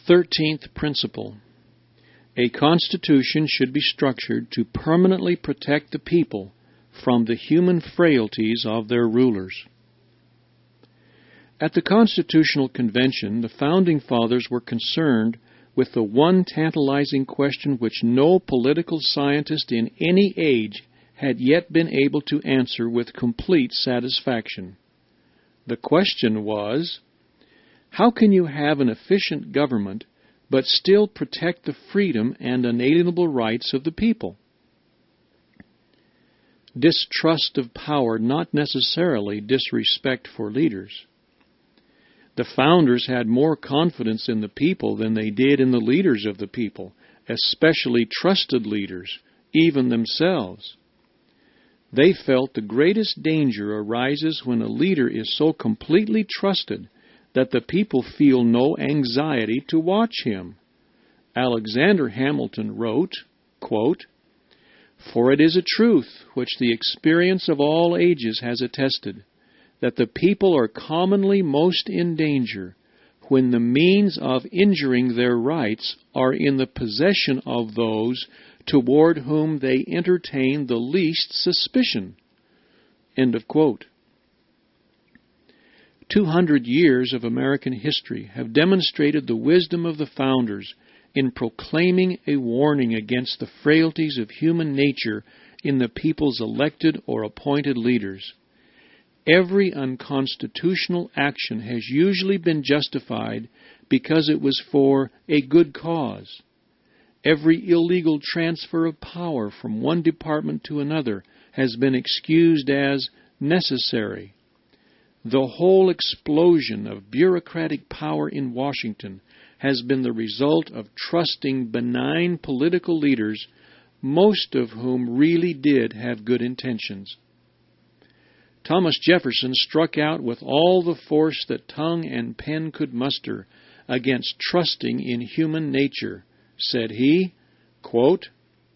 13th principle. A constitution should be structured to permanently protect the people from the human frailties of their rulers. At the Constitutional Convention, the Founding Fathers were concerned with the one tantalizing question which no political scientist in any age had yet been able to answer with complete satisfaction. The question was, how can you have an efficient government but still protect the freedom and unalienable rights of the people? Distrust of power, not necessarily disrespect for leaders. The founders had more confidence in the people than they did in the leaders of the people, especially trusted leaders, even themselves. They felt the greatest danger arises when a leader is so completely trusted that the people feel no anxiety to watch him. Alexander Hamilton wrote, quote, "For it is a truth which the experience of all ages has attested, that the people are commonly most in danger when the means of injuring their rights are in the possession of those toward whom they entertain the least suspicion." End of quote. 200 years of American history have demonstrated the wisdom of the founders in proclaiming a warning against the frailties of human nature in the people's elected or appointed leaders. Every unconstitutional action has usually been justified because it was for a good cause. Every illegal transfer of power from one department to another has been excused as necessary. The whole explosion of bureaucratic power in Washington has been the result of trusting benign political leaders, most of whom really did have good intentions. Thomas Jefferson struck out with all the force that tongue and pen could muster against trusting in human nature. Said he, quote,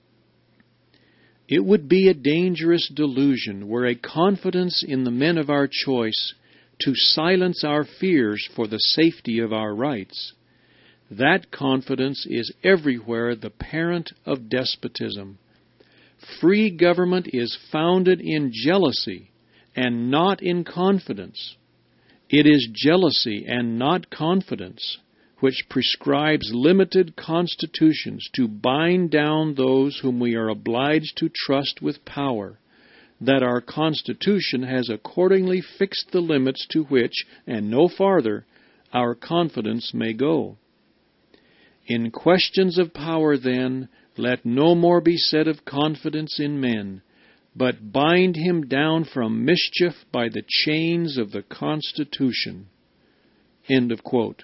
"It would be a dangerous delusion were a confidence in the men of our choice to silence our fears for the safety of our rights. That confidence is everywhere the parent of despotism. Free government is founded in jealousy and not in confidence. It is jealousy and not confidence which prescribes limited constitutions to bind down those whom we are obliged to trust with power, that our Constitution has accordingly fixed the limits to which, and no farther, our confidence may go. In questions of power, then, let no more be said of confidence in men, but bind him down from mischief by the chains of the Constitution." End of quote.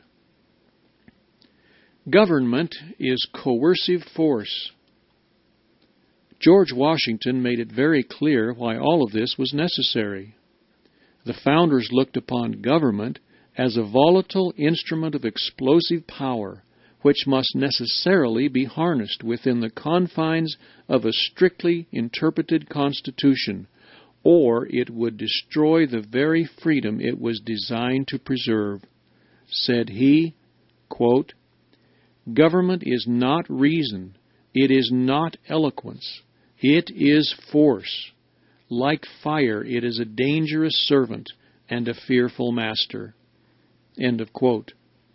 Government is coercive force. George Washington made it very clear why all of this was necessary. The founders looked upon government as a volatile instrument of explosive power, which must necessarily be harnessed within the confines of a strictly interpreted constitution, or it would destroy the very freedom it was designed to preserve. Said he, quote, "Government is not reason, it is not eloquence, it is force. Like fire, it is a dangerous servant and a fearful master." End of quote.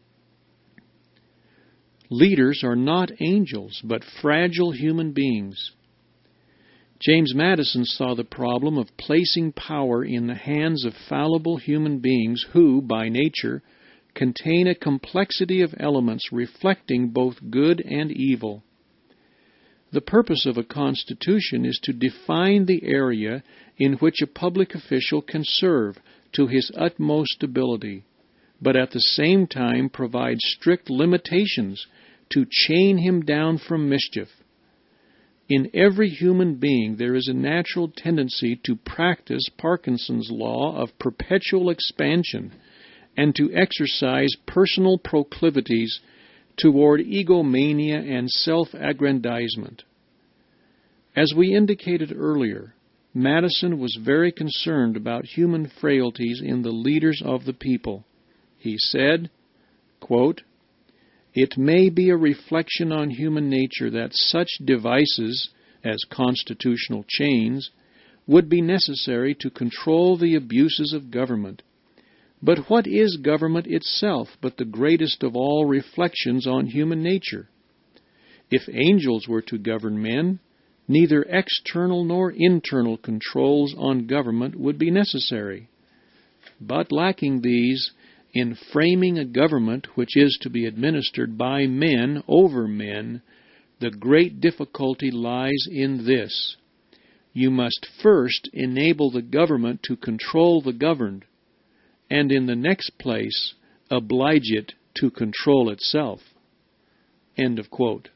Leaders are not angels, but fragile human beings. James Madison saw the problem of placing power in the hands of fallible human beings who, by nature, contain a complexity of elements reflecting both good and evil. The purpose of a constitution is to define the area in which a public official can serve to his utmost ability, but at the same time provide strict limitations to chain him down from mischief. In every human being there is a natural tendency to practice Parkinson's law of perpetual expansion and to exercise personal proclivities toward egomania and self-aggrandizement. As we indicated earlier, Madison was very concerned about human frailties in the leaders of the people. He said, quote, It may be a reflection on human nature that such devices as constitutional chains would be necessary to control the abuses of government. But what is government itself but the greatest of all reflections on human nature? If angels were to govern men, neither external nor internal controls on government would be necessary. But lacking these, in framing a government which is to be administered by men over men, the great difficulty lies in this: you must first enable the government to control the governed, and in the next place oblige it to control itself." End of quote.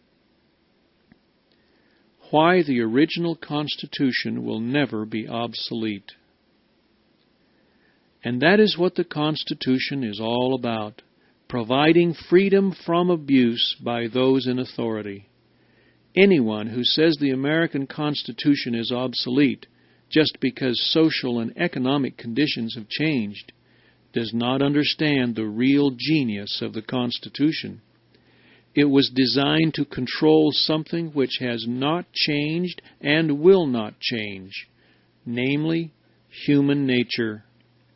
Why the original Constitution will never be obsolete. And that is what the Constitution is all about, providing freedom from abuse by those in authority. Anyone who says the American Constitution is obsolete just because social and economic conditions have changed does not understand the real genius of the Constitution. It was designed to control something which has not changed and will not change, namely human nature.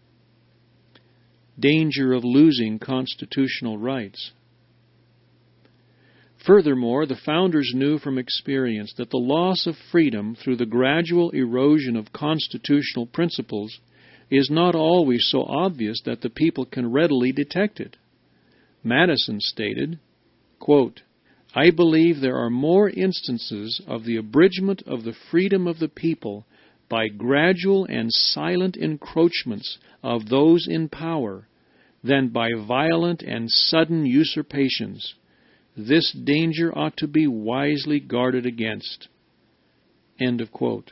Danger of losing constitutional rights. Furthermore, the founders knew from experience that the loss of freedom through the gradual erosion of constitutional principles is not always so obvious that the people can readily detect it. Madison stated, quote, "I believe there are more instances of the abridgment of the freedom of the people by gradual and silent encroachments of those in power than by violent and sudden usurpations. This danger ought to be wisely guarded against." End of quote.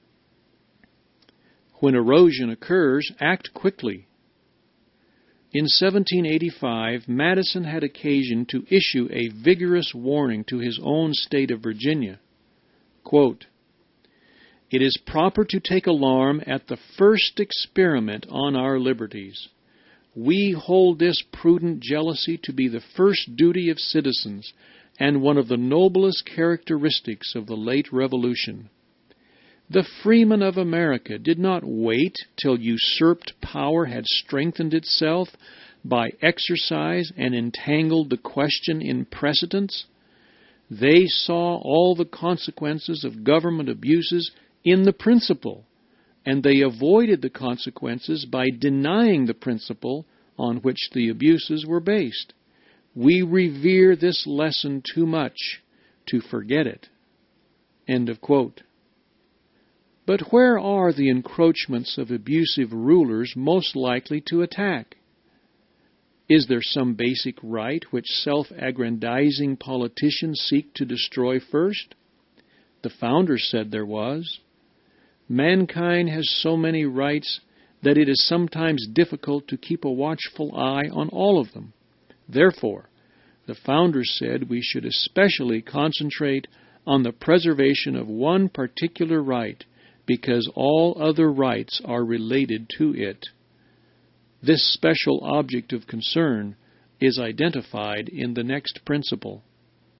When erosion occurs, act quickly. In 1785, Madison had occasion to issue a vigorous warning to his own state of Virginia. Quote, "It is proper to take alarm at the first experiment on our liberties. We hold this prudent jealousy to be the first duty of citizens and one of the noblest characteristics of the late Revolution. The freemen of America did not wait till usurped power had strengthened itself by exercise and entangled the question in precedents. They saw all the consequences of government abuses in the principle, and they avoided the consequences by denying the principle on which the abuses were based. We revere this lesson too much to forget it." End of quote. But where are the encroachments of abusive rulers most likely to attack? Is there some basic right which self-aggrandizing politicians seek to destroy first? The founders said there was. Mankind has so many rights that it is sometimes difficult to keep a watchful eye on all of them. Therefore, the founders said we should especially concentrate on the preservation of one particular right, because all other rights are related to it. This special object of concern is identified in the next principle.